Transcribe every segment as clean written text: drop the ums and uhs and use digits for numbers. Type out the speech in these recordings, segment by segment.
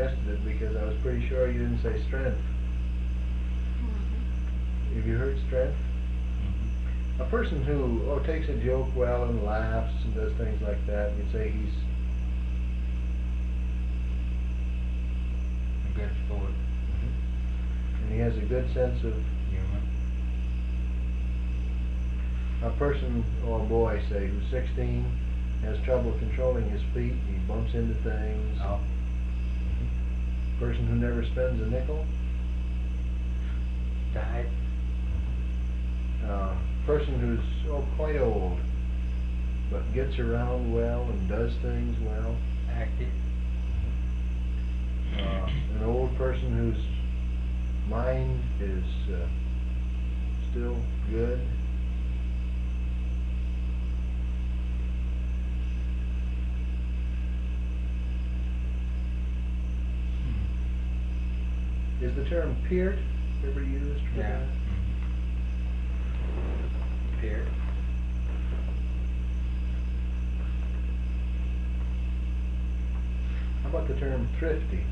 suggested it because I was pretty sure you didn't say strength. Have you heard strength? A person who takes a joke well and laughs and does things like that, you'd say he's A good sport. and he has a good sense of Human. a person or a boy, say, who's 16, has trouble controlling his feet, he bumps into things. Oh. Person who never spends a nickel. Died. Person who's quite old, but gets around well and does things well. Active. An old person whose mind is still good. Is the term peart ever used for Yeah. that? Peer. How about the term thrifty?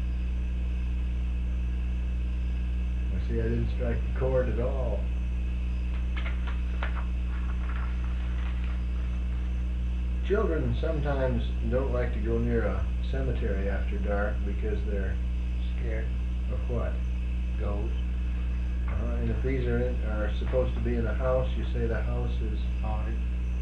I see I didn't strike the chord at all. Children sometimes don't like to go near a cemetery after dark because they're Scared. of what? Ghost. And if these are supposed to be in a house, you say the house is Haunted.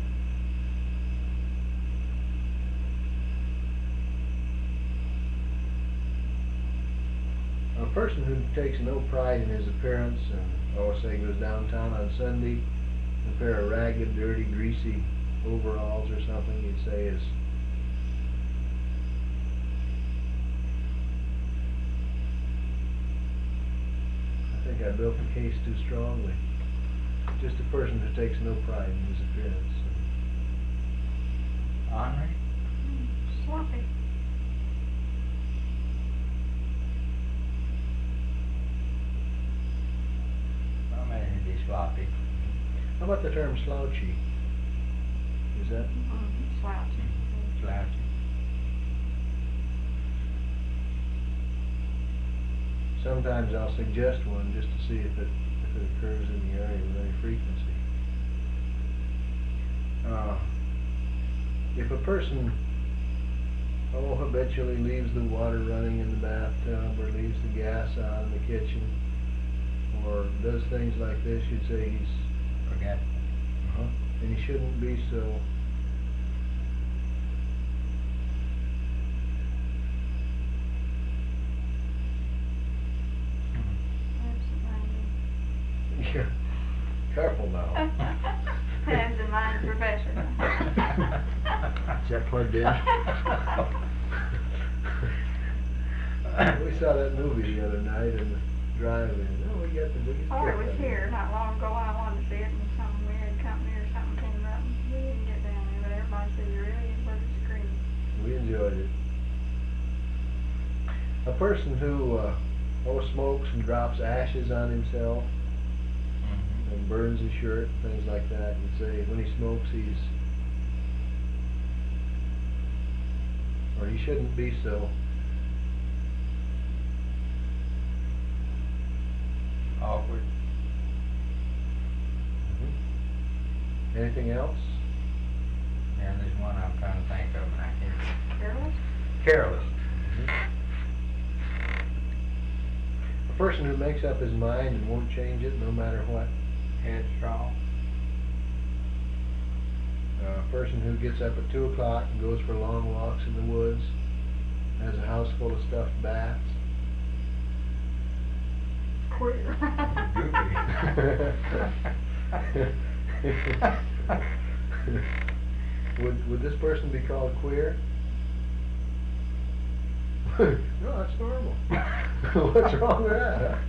a person who takes no pride in his appearance and, say, goes downtown on Sunday, a pair of ragged, dirty, greasy overalls or something, you'd say is I think I built the case too strongly. Just a person who takes no pride in his appearance. Ornery. Sloppy. Well, maybe it'd be sloppy. How about the term slouchy? Is that Slouchy. Slouchy. sometimes I'll suggest one just to see if it occurs in the area with any frequency. If a person habitually leaves the water running in the bathtub or leaves the gas on in the kitchen or does things like this, you'd say he's Forget. and he shouldn't be so. Yeah, careful now. Absent-minded professional. Is that plugged in? We saw that movie the other night in the drive-in. Oh, we got the biggest Oh, kick it was out of here not long ago. I wanted to see it, and something we had company or something came up. We didn't get down there, but everybody said you really enjoyed the screen. We enjoyed it. A person who smokes and drops ashes on himself and burns his shirt, things like that. You'd say when he smokes he shouldn't be so. Awkward. Anything else? Yeah, there's one I'm trying to think of, and I can't. Careless? Careless. A person who makes up his mind and won't change it no matter what. Headstrong. A person who gets up at 2 o'clock and goes for long walks in the woods, has a house full of stuffed bats. Queer. Would this person be called queer? No, that's normal. What's wrong with that, huh?